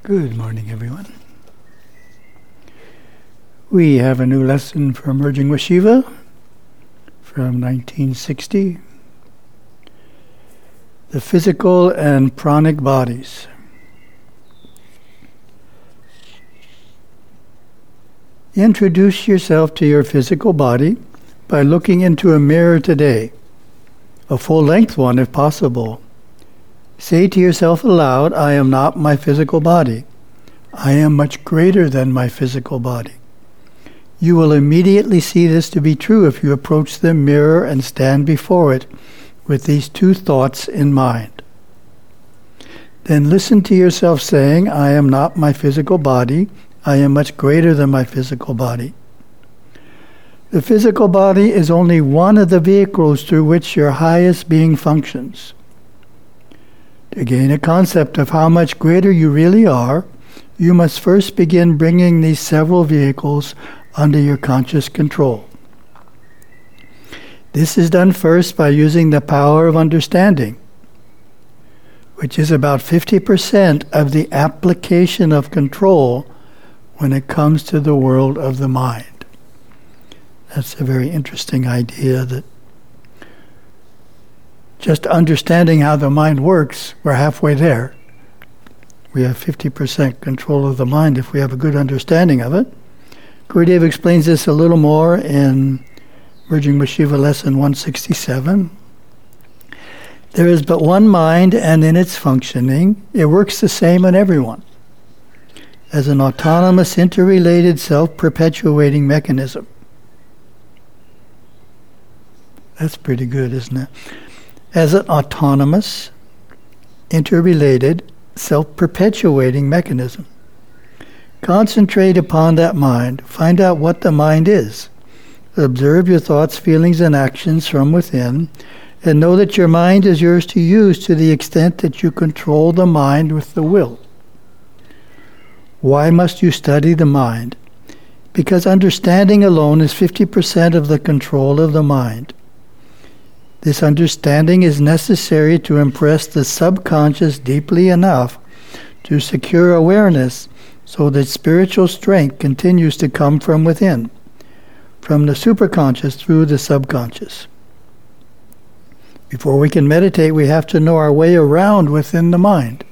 Good morning, everyone. We have a new lesson for Emerging with Shiva from 1960. The physical and pranic bodies. Introduce yourself to your physical body by looking into a mirror today, a full-length one if possible. Say to yourself aloud, I am not my physical body. I am much greater than my physical body. You will immediately see this to be true if you approach the mirror and stand before it with these two thoughts in mind. Then listen to yourself saying, I am not my physical body. I am much greater than my physical body. The physical body is only one of the vehicles through which your highest being functions. To gain a concept of how much greater you really are, you must first begin bringing these several vehicles under your conscious control. This is done first by using the power of understanding, which is about 50% of the application of control when it comes to the world of the mind. That's a very interesting idea, that just understanding how the mind works, we're halfway there. We have 50% control of the mind if we have a good understanding of it. Gurudev explains this a little more in Emerging with Shiva lesson 167. There is but one mind, and in its functioning, it works the same in everyone, as an autonomous, interrelated, self-perpetuating mechanism. That's pretty good, isn't it? As an autonomous, interrelated, self-perpetuating mechanism. Concentrate upon that mind. Find out what the mind is. Observe your thoughts, feelings, and actions from within, and know that your mind is yours to use to the extent that you control the mind with the will. Why must you study the mind? Because understanding alone is 50% of the control of the mind. This understanding is necessary to impress the subconscious deeply enough to secure awareness so that spiritual strength continues to come from within, from the superconscious through the subconscious. Before we can meditate, we have to know our way around within the mind.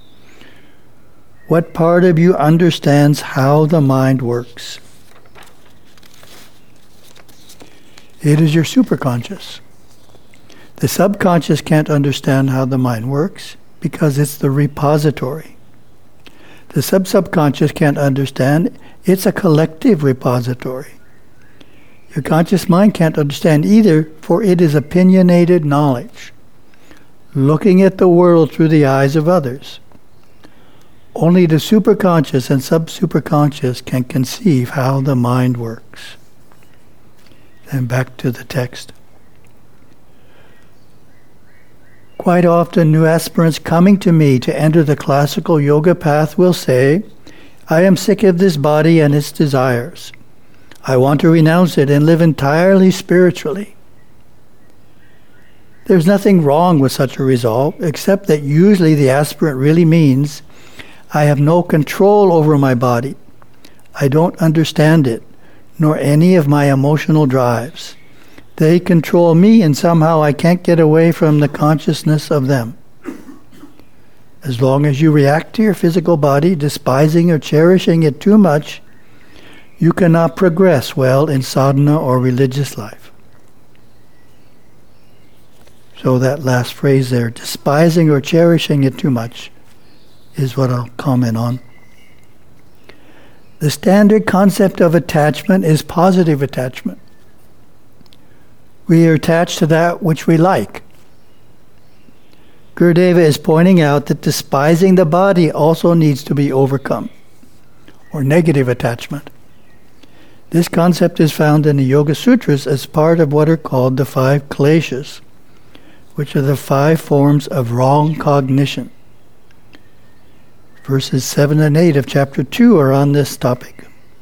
What part of you understands how the mind works? It is your superconscious. The subconscious can't understand how the mind works because it's the repository. The subconscious can't understand. It's a collective repository. Your conscious mind can't understand either, for it is opinionated knowledge, looking at the world through the eyes of others. Only the superconscious and subsuperconscious can conceive how the mind works. Then back to the text. Quite often, new aspirants coming to me to enter the classical yoga path will say, I am sick of this body and its desires. I want to renounce it and live entirely spiritually. There's nothing wrong with such a resolve, except that usually the aspirant really means, I have no control over my body. I don't understand it, nor any of my emotional drives. They control me, and somehow I can't get away from the consciousness of them. As long as you react to your physical body, despising or cherishing it too much, you cannot progress well in sadhana or religious life. So that last phrase there, despising or cherishing it too much, is what I'll comment on. The standard concept of attachment is positive attachment. We are attached to that which we like. Gurudeva is pointing out that despising the body also needs to be overcome, or negative attachment. This concept is found in the Yoga Sutras as part of what are called the 5 kleshas, which are the 5 forms of wrong cognition. Verses 7 and 8 of chapter 2 are on this topic.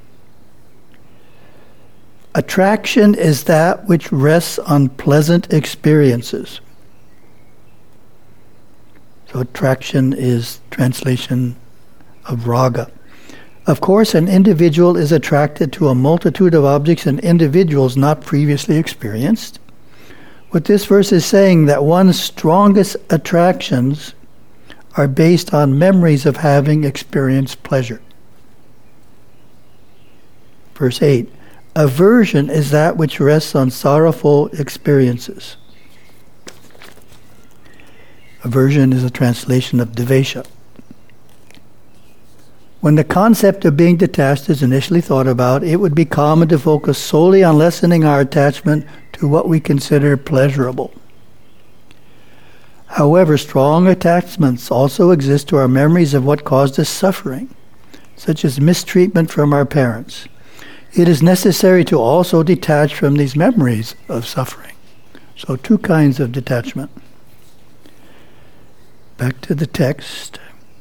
Attraction is that which rests on pleasant experiences. So attraction is translation of raga. Of course, an individual is attracted to a multitude of objects and individuals not previously experienced. What this verse is saying that one's strongest attractions are based on memories of having experienced pleasure. Verse 8, aversion is that which rests on sorrowful experiences. Aversion is a translation of devesha. When the concept of being detached is initially thought about, it would be common to focus solely on lessening our attachment to what we consider pleasurable. However, strong attachments also exist to our memories of what caused us suffering, such as mistreatment from our parents. It is necessary to also detach from these memories of suffering. So 2 kinds of detachment. Back to the text.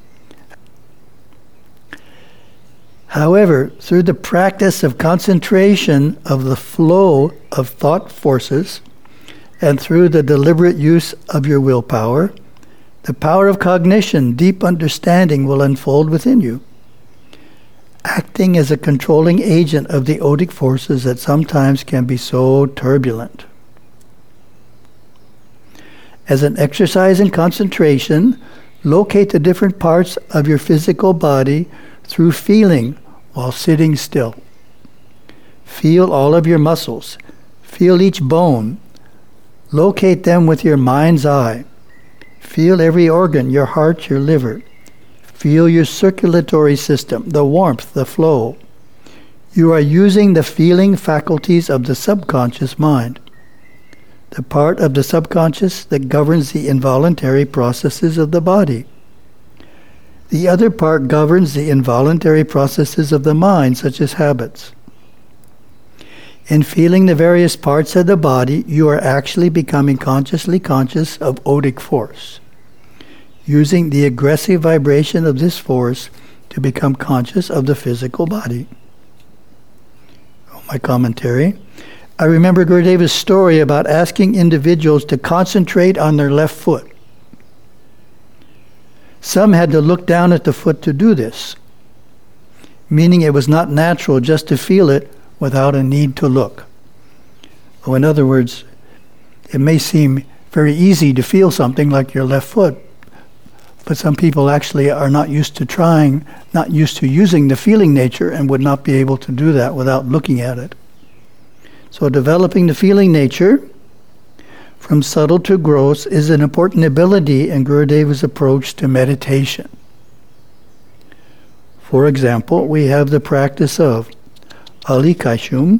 However, through the practice of concentration of the flow of thought forces, and through the deliberate use of your willpower, the power of cognition, deep understanding will unfold within you, acting as a controlling agent of the odic forces that sometimes can be so turbulent. As an exercise in concentration, locate the different parts of your physical body through feeling while sitting still. Feel all of your muscles. Feel each bone. Locate them with your mind's eye. Feel every organ, your heart, your liver. Feel your circulatory system, the warmth, the flow. You are using the feeling faculties of the subconscious mind, the part of the subconscious that governs the involuntary processes of the body. The other part governs the involuntary processes of the mind, such as habits. In feeling the various parts of the body, you are actually becoming consciously conscious of odic force, using the aggressive vibration of this force to become conscious of the physical body. My commentary. I remember Gurudeva's story about asking individuals to concentrate on their left foot. Some had to look down at the foot to do this, meaning it was not natural just to feel it without a need to look. Or in other words, it may seem very easy to feel something like your left foot, but some people actually are not used to using the feeling nature and would not be able to do that without looking at it. So developing the feeling nature from subtle to gross is an important ability in Gurudeva's approach to meditation. For example, we have the practice of Alikashum,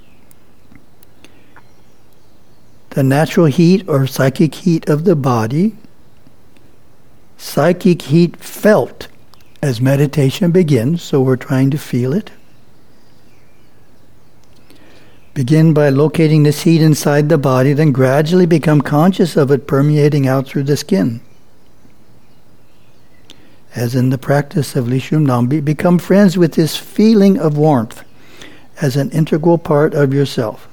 the natural heat or psychic heat of the body, psychic heat felt as meditation begins, so we're trying to feel it. Begin by locating this heat inside the body, then gradually become conscious of it permeating out through the skin. As in the practice of Lishum Nambi, become friends with this feeling of warmth as an integral part of yourself.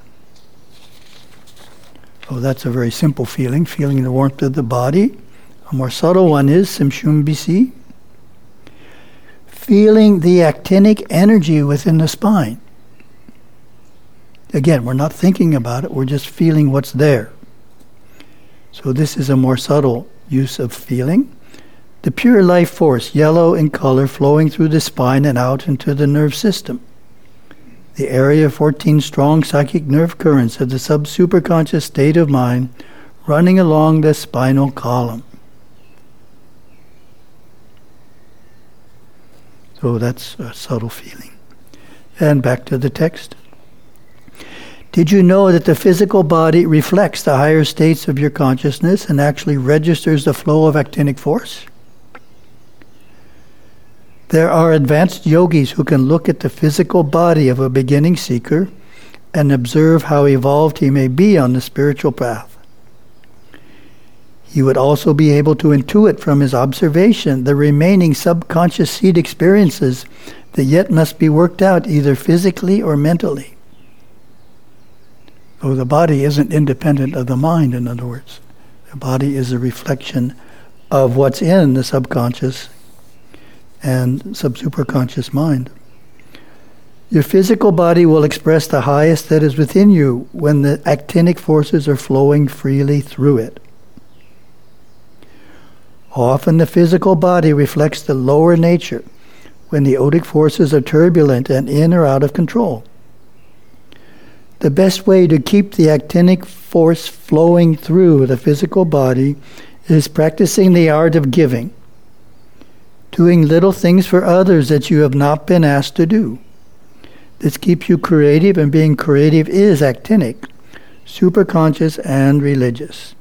Oh, that's a very simple feeling the warmth of the body. A more subtle one is Simshum Bisi, feeling the actinic energy within the spine. Again, we're not thinking about it, we're just feeling what's there. So this is a more subtle use of feeling. The pure life force, yellow in color, flowing through the spine and out into the nerve system. The area of 14 strong psychic nerve currents of the sub-superconscious state of mind running along the spinal column. So that's a subtle feeling. And back to the text. Did you know that the physical body reflects the higher states of your consciousness and actually registers the flow of actinic force? There are advanced yogis who can look at the physical body of a beginning seeker and observe how evolved he may be on the spiritual path. He would also be able to intuit from his observation the remaining subconscious seed experiences that yet must be worked out either physically or mentally. So the body isn't independent of the mind, in other words. The body is a reflection of what's in the subconscious. and subsuperconscious mind. Your physical body will express the highest that is within you when the actinic forces are flowing freely through it. Often the physical body reflects the lower nature when the odic forces are turbulent and in or out of control. The best way to keep the actinic force flowing through the physical body is practicing the art of giving, doing little things for others that you have not been asked to do. This keeps you creative, and being creative is actinic, superconscious, and religious.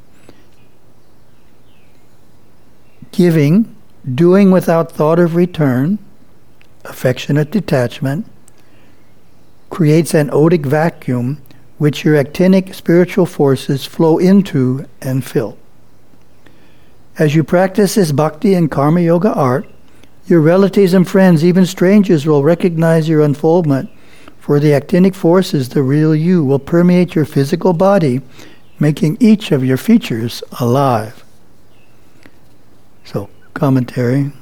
Giving, doing without thought of return, affectionate detachment, creates an odic vacuum which your actinic spiritual forces flow into and fill. As you practice this bhakti and karma yoga art, your relatives and friends, even strangers, will recognize your unfoldment, for the actinic forces, the real you, will permeate your physical body, making each of your features alive. So, commentary.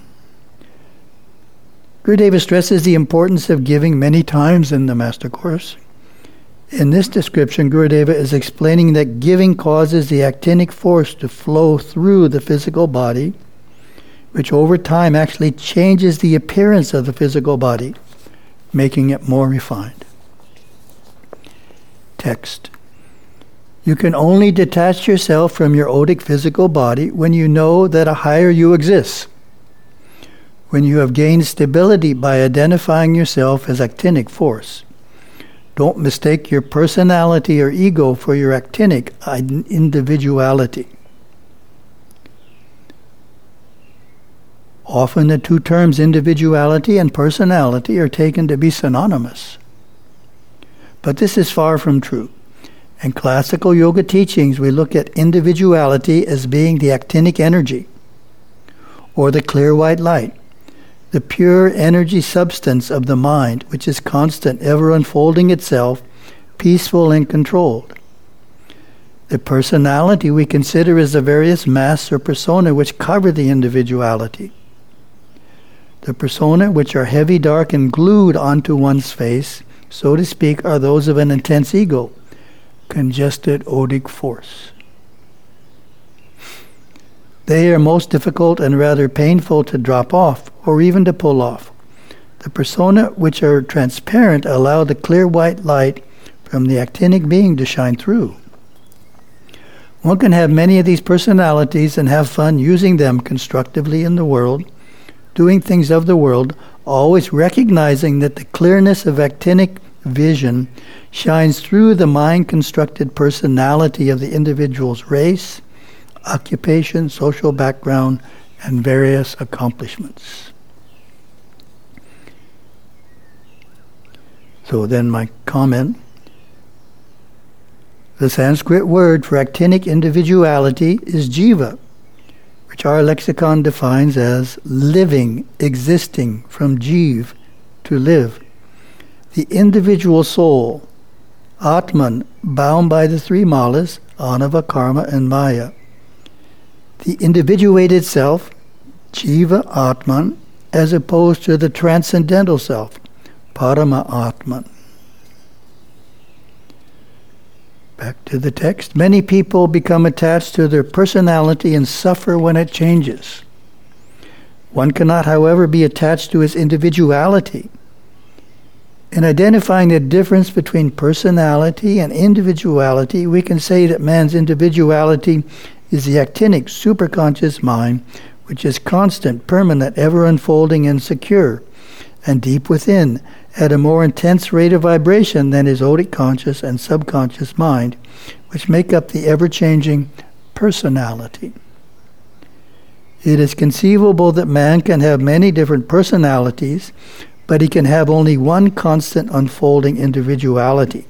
Gurudeva stresses the importance of giving many times in the Master Course. In this description, Gurudeva is explaining that giving causes the actinic force to flow through the physical body, which over time actually changes the appearance of the physical body, making it more refined. Text. You can only detach yourself from your odic physical body when you know that a higher you exists. When you have gained stability by identifying yourself as actinic force. Don't mistake your personality or ego for your actinic individuality. Often the two terms individuality and personality are taken to be synonymous. But this is far from true. In classical yoga teachings, we look at individuality as being the actinic energy, or the clear white light, the pure energy substance of the mind, which is constant, ever unfolding itself, peaceful and controlled. The personality we consider as the various masks or persona which cover the individuality. The persona, which are heavy, dark, and glued onto one's face, so to speak, are those of an intense ego, congested odic force. They are most difficult and rather painful to drop off, or even to pull off. The persona, which are transparent, allow the clear white light from the actinic being to shine through. One can have many of these personalities and have fun using them constructively in the world, doing things of the world, always recognizing that the clearness of actinic vision shines through the mind-constructed personality of the individual's race, occupation, social background, and various accomplishments. So then my comment. The Sanskrit word for actinic individuality is jiva, which our lexicon defines as living, existing, from jiv, to live. The individual soul, Atman, bound by the three malas, Anava, Karma, and Maya. The individuated self, Jiva Atman, as opposed to the transcendental self, Parama Atman. Back to the text. Many people become attached to their personality and suffer when it changes. One cannot, however, be attached to his individuality. In identifying the difference between personality and individuality, we can say that man's individuality is the actinic superconscious mind, which is constant, permanent, ever unfolding, and secure, and deep within, at a more intense rate of vibration than his odic conscious and subconscious mind, which make up the ever-changing personality. It is conceivable that man can have many different personalities, but he can have only one constant unfolding individuality.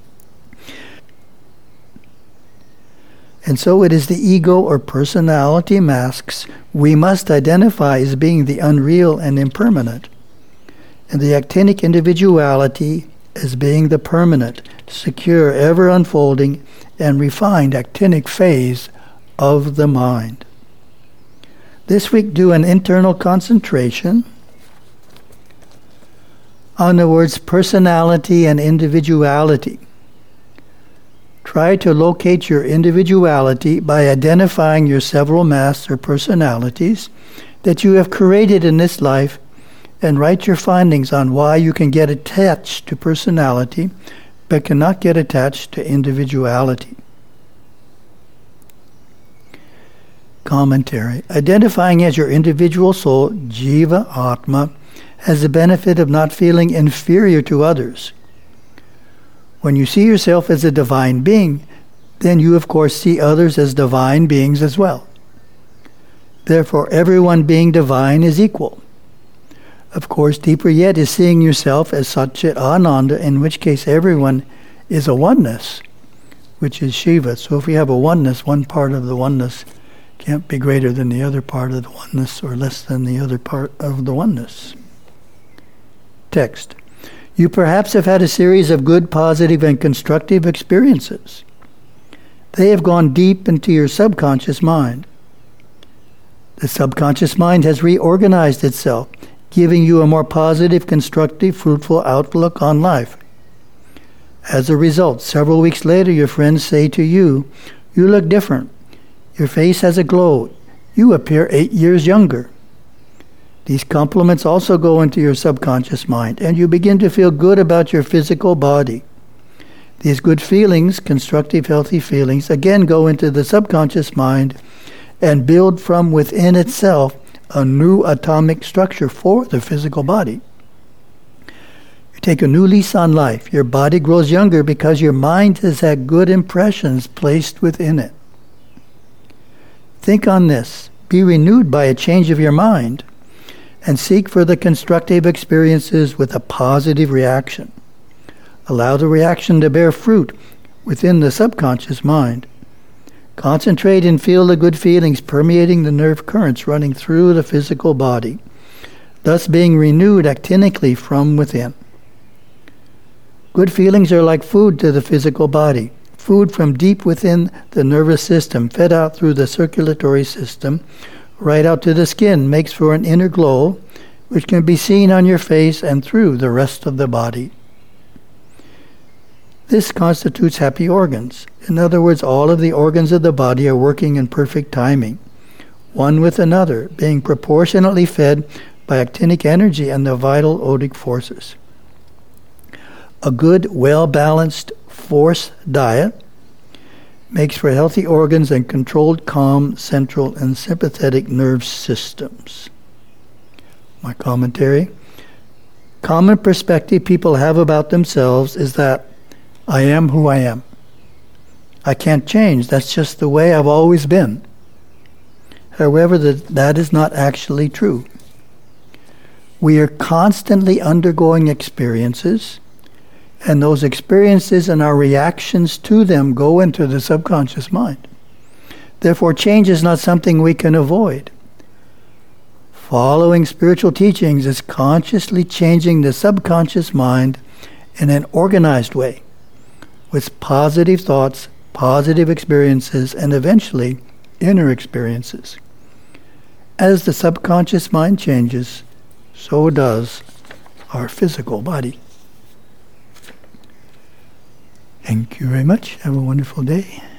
And so it is the ego or personality masks we must identify as being the unreal and impermanent, and the actinic individuality as being the permanent, secure, ever unfolding, and refined actinic phase of the mind. This week, do an internal concentration on the words personality and individuality. Try to locate your individuality by identifying your several masks or personalities that you have created in this life, and write your findings on why you can get attached to personality but cannot get attached to individuality. Commentary. Identifying as your individual soul, Jiva Atma, has the benefit of not feeling inferior to others. When you see yourself as a divine being, then you of course see others as divine beings as well. Therefore, everyone being divine is equal. Of course, deeper yet is seeing yourself as Satchit Ananda, in which case everyone is a oneness, which is Shiva. So if we have a oneness, one part of the oneness can't be greater than the other part of the oneness or less than the other part of the oneness. Text. You perhaps have had a series of good, positive, and constructive experiences. They have gone deep into your subconscious mind. The subconscious mind has reorganized itself, giving you a more positive, constructive, fruitful outlook on life. As a result, several weeks later, your friends say to you, "You look different. Your face has a glow. You appear 8 years younger." These compliments also go into your subconscious mind, and you begin to feel good about your physical body. These good feelings, constructive, healthy feelings, again go into the subconscious mind and build from within itself a new atomic structure for the physical body. You take a new lease on life. Your body grows younger because your mind has had good impressions placed within it. Think on this. Be renewed by a change of your mind, and seek for the constructive experiences with a positive reaction. Allow the reaction to bear fruit within the subconscious mind. Concentrate and feel the good feelings permeating the nerve currents running through the physical body, thus being renewed actinically from within. Good feelings are like food to the physical body, food from deep within the nervous system, fed out through the circulatory system, right out to the skin, makes for an inner glow, which can be seen on your face and through the rest of the body. This constitutes happy organs. In other words, all of the organs of the body are working in perfect timing, one with another, being proportionately fed by actinic energy and the vital odic forces. A good, well-balanced force diet makes for healthy organs and controlled, calm, central, and sympathetic nerve systems. My commentary. Common perspective people have about themselves is that I am who I am. I can't change. That's just the way I've always been. However, that is not actually true. We are constantly undergoing experiences, and those experiences and our reactions to them go into the subconscious mind. Therefore, change is not something we can avoid. Following spiritual teachings is consciously changing the subconscious mind in an organized way, with positive thoughts, positive experiences, and eventually inner experiences. As the subconscious mind changes, so does our physical body. Thank you very much. Have a wonderful day.